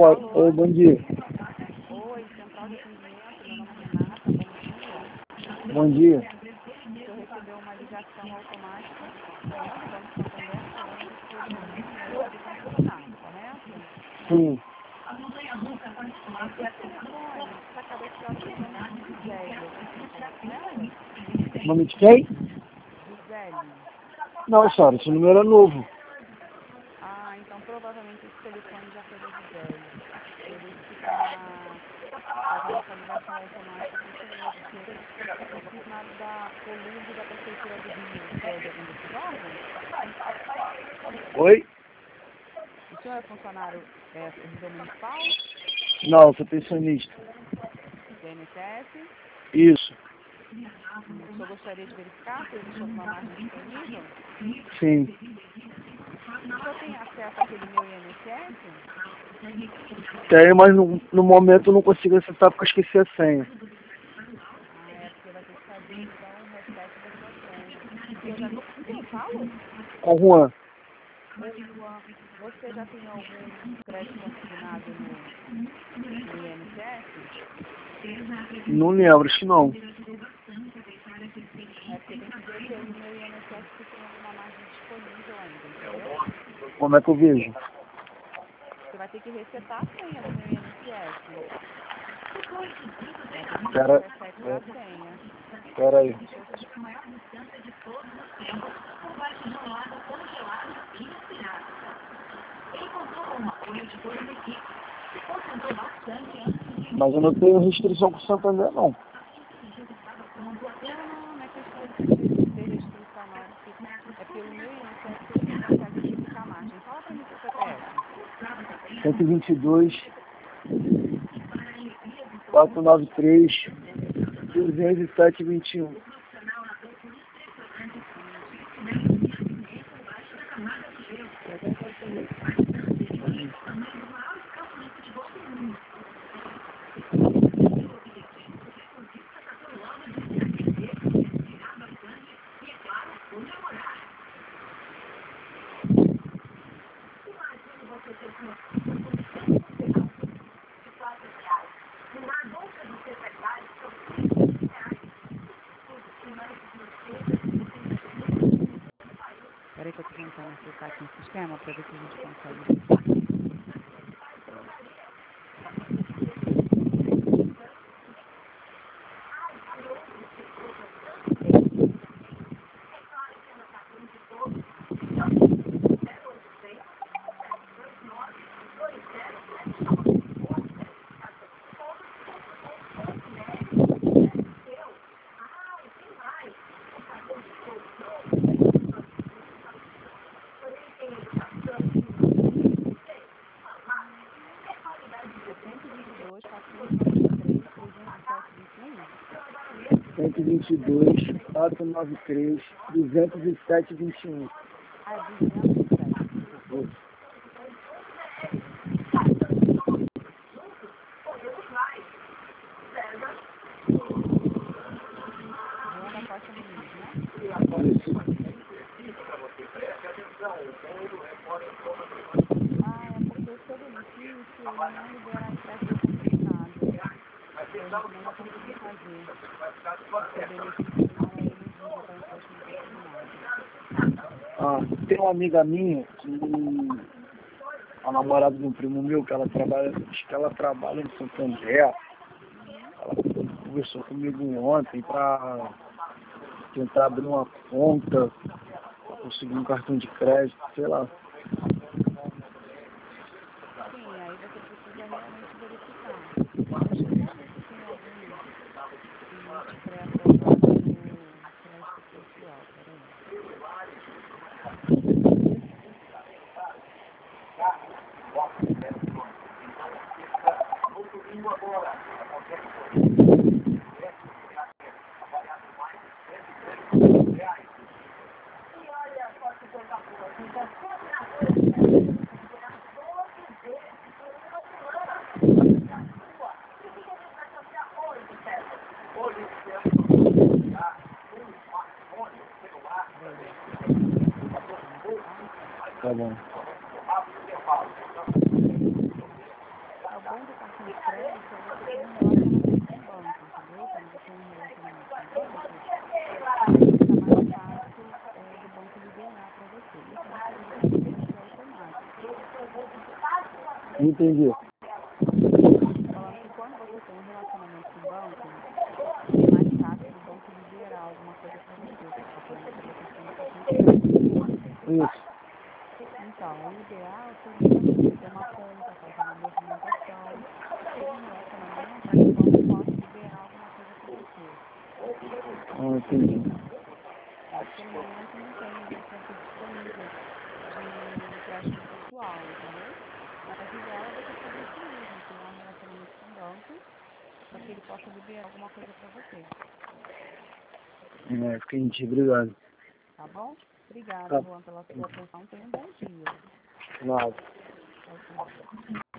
Oi, bom dia. Oi, Central de Atendimento, meu nome é Renata, bom dia. Bom dia. O senhor recebeu uma ligação automática, do Banco Santander, falando que teria um e-mail concernado, correto? Sim. Esse telefone está cadastrado para o nome de Gisele, eu consigo falar com ela? Nome de quem? Gisele. Não, senhora, esse número é novo. Ah, então provavelmente esse telefone já foi da Gisele. Por isso que está fazendo essa ligação automática para o senhor, porque foi confirmado da Colube da Prefeitura do Rio. O senhor é de algum desses órgãos? Oi? O senhor é funcionário servidor municipal, Não, sou pensionista. do INSS? Isso. O senhor gostaria de verificar se existe alguma margem disponível? Sim. O senhor tem acesso àquele meu INSS? Tenho, mas no momento eu não consigo acessar porque eu esqueci a senha. Ah, é porque vai ter que fazer então um reset da sua senha. O senhor já... Com quem eu falo? Com Juan. Ô, Juan, você já tem algum crédito consignado no INSS? Não lembro, acho que não. É porque tem que ver pelo meu INSS se tem alguma margem disponível ainda, entendeu? Como é que eu vejo? Você vai ter que resetar a senha do meu INSS. Vai ter que fazer o Pera, reset da senha. pera aí. Deixa eu... Mas eu não tenho restrição com o Santander, não. Não é questão de ter restrição não, porque é pelo meu INSS que a gente consegue verificar a margem. Fala para mim seu CPF. 122, 493, 207, 21. Só um minutinho. Peraí que eu tô tentando acessar aqui no sistema para ver se a gente consegue verificar. É 122, 493, 307, 21? 122, 493, 207, 21. Ah, é 207, desculpa. Joana Costa Muniz, né? Ah, é porque o seu benefício, ele não libera empréstimo consignado. Então a gente não vai conseguir fazer. O seu benefício, ele não é elegível para empréstimo consignado. Ah, tem uma amiga minha, que a namorada de um primo meu, que ela trabalha, acho que ela trabalha em Santander. Uhum. Ela conversou comigo ontem para tentar abrir uma conta, pra conseguir um cartão de crédito, sei lá. Sim, aí você precisa realmente verificar. Deixa eu só ver se tem algum limite pré-aprovado no crédito pessoal. Peraí. Peraí, deixa eu verificar o sistema aqui, tá? Tá bom. tem um relacionamento com o banco, fica mais fácil do banco liberar para você. Isso você libera pelo que é automático. Entendi. Falando que quando você tem um relacionamento com o banco, é mais fácil do banco liberar alguma coisa para você. Você está falando sobre a questão do cartão de crédito. Isso. Então, o ideal seria você ter uma conta, fazer uma movimentação, ter um relacionamento para que o banco possa liberar alguma coisa com você. Entendi. Porque no momento não tem ofertas disponíveis de empréstimo pessoal, entendeu? Mas o ideal é você fazer isso mesmo, criar um relacionamento com o banco, para que ele possa liberar alguma coisa para você. Entendi. Obrigado. Tá bom? Obrigada, Tá. Juan, pela sua atenção. Tenha um bom dia. Nada. Tchau, tchau.